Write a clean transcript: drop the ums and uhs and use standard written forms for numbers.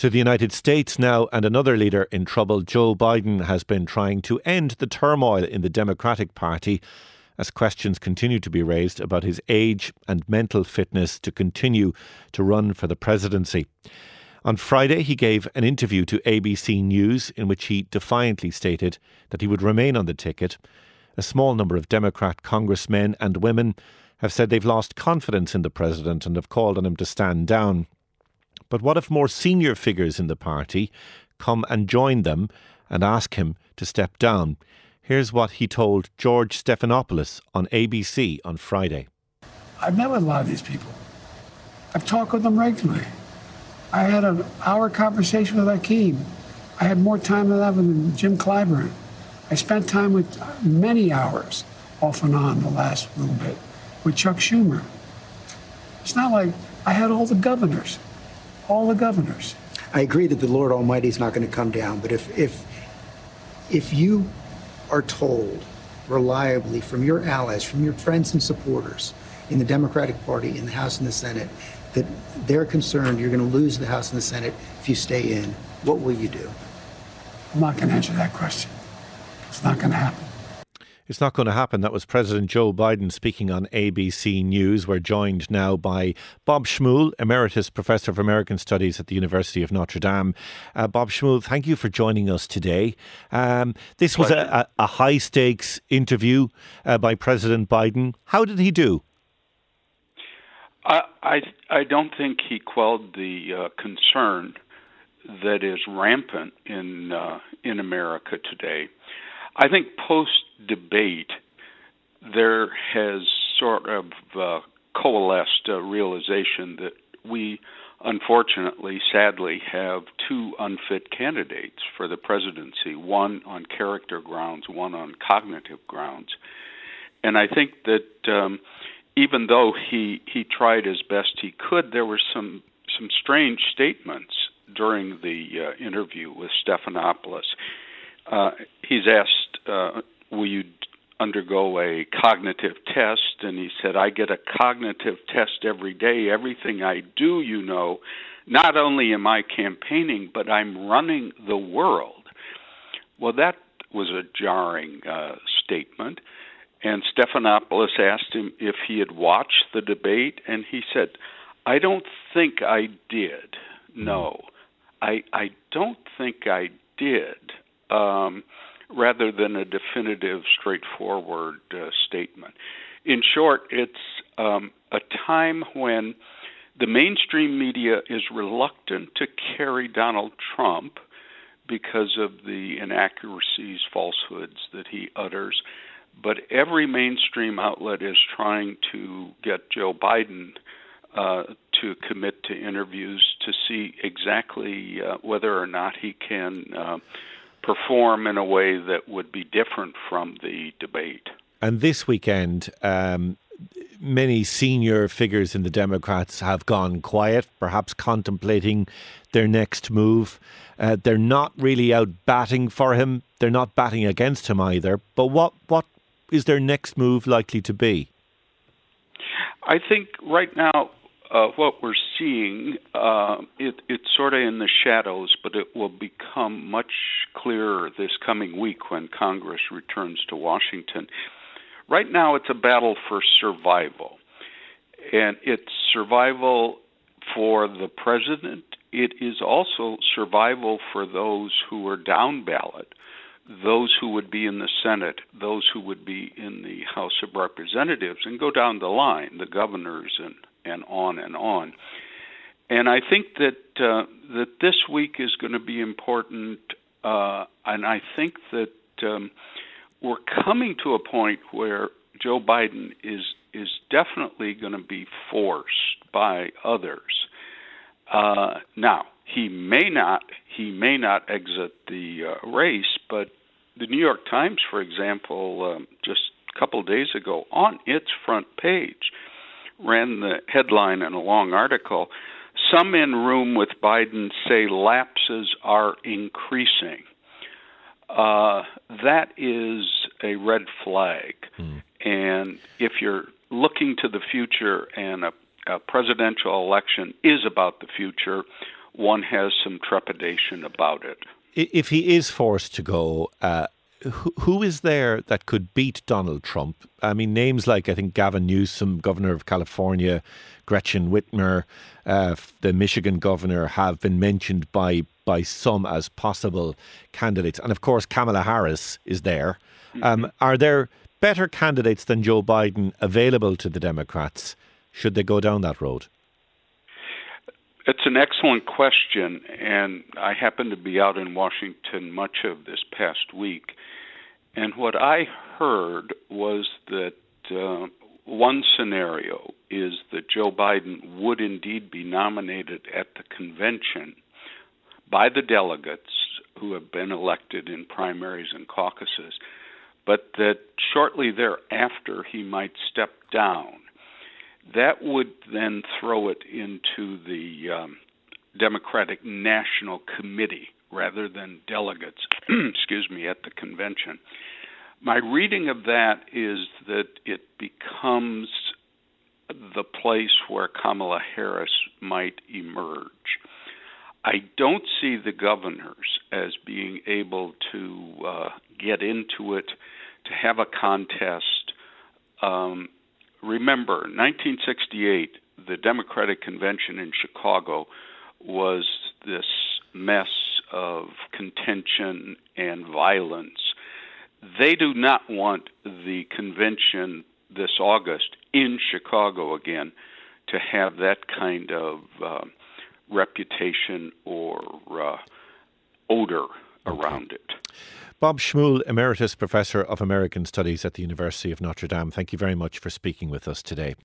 To the United States now, and another leader in trouble. Joe Biden has been trying to end the turmoil in the Democratic Party as questions continue to be raised about his age and mental fitness to continue to run for the presidency. On Friday, he gave an interview to ABC News in which he defiantly stated that he would remain on the ticket. A small number of Democrat congressmen and women have said they've lost confidence in the president and have called on him to stand down. But what if more senior figures in the party come and join them and ask him to step down? Here's what he told George Stephanopoulos on ABC on Friday. I've met with a lot of these people. I've talked with them regularly. I had an hour conversation with Akeem. I had more time than Jim Clyburn. I spent time with many hours off and on the last little bit with Chuck Schumer. It's not like I had all the governors. I agree that the Lord Almighty is not going to come down, but if you are told reliably from your allies, from your friends and supporters in the Democratic Party, in the House and the Senate, that they're concerned you're going to lose the House and the Senate if you stay in, what will you do? I'm not going to answer that question. It's not going to happen. It's not going to happen. That was President Joe Biden speaking on ABC News. We're joined now by Bob Shmuel, Emeritus Professor of American Studies at the University of Notre Dame. Bob Shmuel, thank you for joining us today. This was a high-stakes interview by President Biden. How did he do? I don't think he quelled the concern that is rampant in America today. I think post-debate, there has sort of coalesced a realization that we, unfortunately, sadly, have two unfit candidates for the presidency, one on character grounds, one on cognitive grounds. And I think that even though he tried as best he could, there were some strange statements during the interview with Stephanopoulos. He's asked, will you undergo a cognitive test? And he said, I get a cognitive test every day. Everything I do, not only am I campaigning, but I'm running the world. Well, that was a jarring statement. And Stephanopoulos asked him if he had watched the debate, and he said, I don't think I did. No, I don't think I did. Rather than a definitive, straightforward statement. In short, it's a time when the mainstream media is reluctant to carry Donald Trump because of the inaccuracies, falsehoods that he utters, but every mainstream outlet is trying to get Joe Biden to commit to interviews to see exactly whether or not he can perform in a way that would be different from the debate. And this weekend, many senior figures in the Democrats have gone quiet, perhaps contemplating their next move. They're not really out batting for him. They're not batting against him either. But what is their next move likely to be? I think right now, what we're seeing, it's sort of in the shadows, but it will become much clearer this coming week when Congress returns to Washington. Right now, it's a battle for survival. And it's survival for the president. It is also survival for those who are down ballot, those who would be in the Senate, those who would be in the House of Representatives, and go down the line, the governors and on and on. And I think that this week is going to be important, and I think that we're coming to a point where Joe Biden is definitely going to be forced by others. Now, he may not exit the race, but the New York Times, for example, just a couple of days ago, on its front page, ran the headline in a long article, "Some in room with Biden say lapses are increasing." That is a red flag. And if you're looking to the future and a presidential election is about the future, one has some trepidation about it. If he is forced to go, who is there that could beat Donald Trump? I mean, names like, I think, Gavin Newsom, governor of California, Gretchen Whitmer, the Michigan governor, have been mentioned by some as possible candidates. And of course, Kamala Harris is there. Are there better candidates than Joe Biden available to the Democrats should they go down that road? It's an excellent question, and I happen to be out in Washington much of this past week. And what I heard was that one scenario is that Joe Biden would indeed be nominated at the convention by the delegates who have been elected in primaries and caucuses, but that shortly thereafter he might step down. That would then throw it into the Democratic National Committee rather than delegates, at the convention. My reading of that is that it becomes the place where Kamala Harris might emerge. I don't see the governors as being able to get into it, to have a contest. Remember, 1968, the Democratic Convention in Chicago was this mess of contention and violence. They do not want the convention this August in Chicago again to have that kind of reputation or odor around it. Bob Shmuel, Emeritus Professor of American Studies at the University of Notre Dame, thank you very much for speaking with us today.